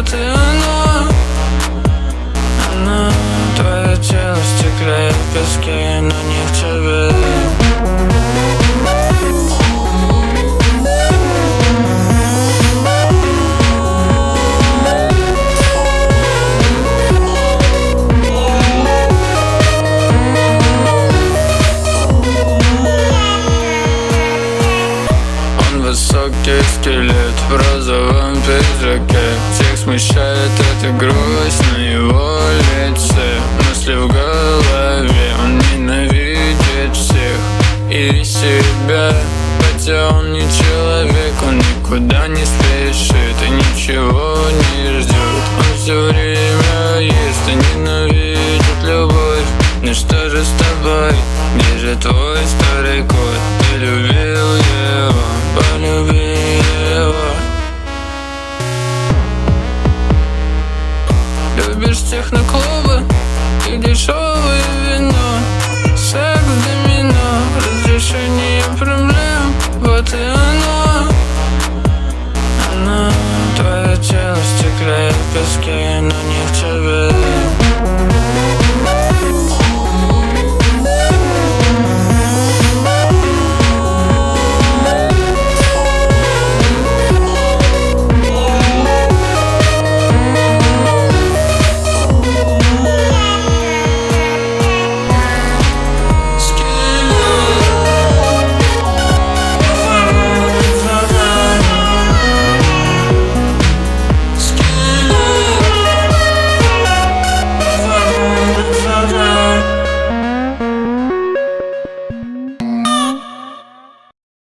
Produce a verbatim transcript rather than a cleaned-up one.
вот и оно. Оно, твое тело в стекле и песке, но не в тебе. Высокий скелет в розовом пиджаке. Всех смущает эта грусть на его лице. Мысли в голове, он ненавидит всех и себя. Хотя он не человек, он никуда не спешит и ничего не ждет. Он все время ест и ненавидит любовь. Ну что же с тобой? Где же твой старый кот? Ты любил его, полюби его. Любишь техноклубы и дешевое вино, секс, домино, разрешение проблем. Вот и оно. Оно, твое тело в стекле и песке.